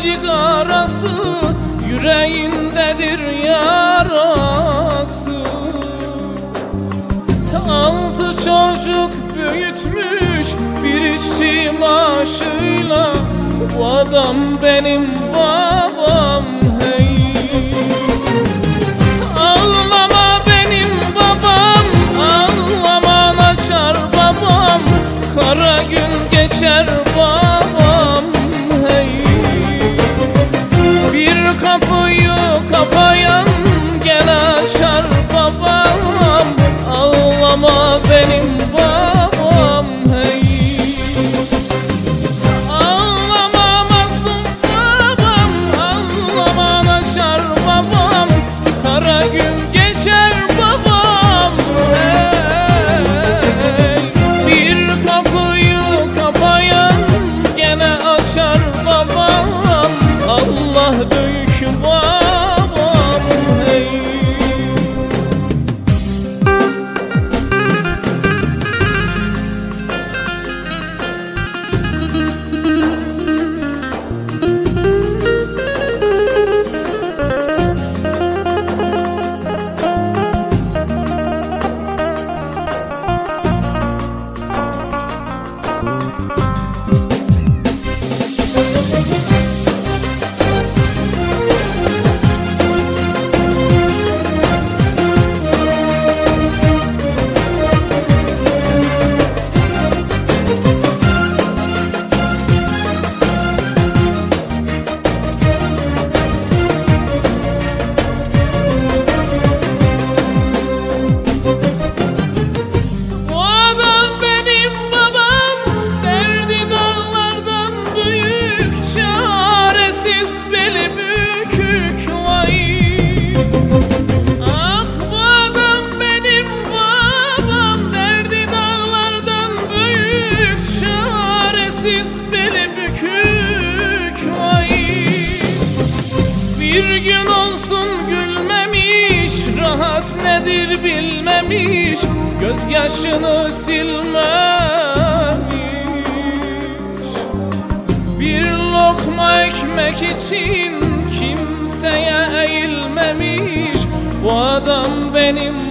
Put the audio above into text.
cigarası, yüreğindedir yarası. 6 çocuk büyütmüş bir işçi maaşıyla, bu adam benim babam hey. Ağlama benim babam, ağlama açar babam, kara gün geçer babam hey. Bir kapıyı kapayan gene açar babam, ağlama benim babam hey. Ağlama mazlum babam, ağlama açar babam, kara gün geçer babam hey. Bir kapıyı kapayan gene açar babam, Allah büyük babam hey. Bir gün olsun gülmemiş, rahat nedir bilmemiş, gözyaşını silmemiş. Bir lokma ekmek için kimseye eğilmemiş, bu adam benim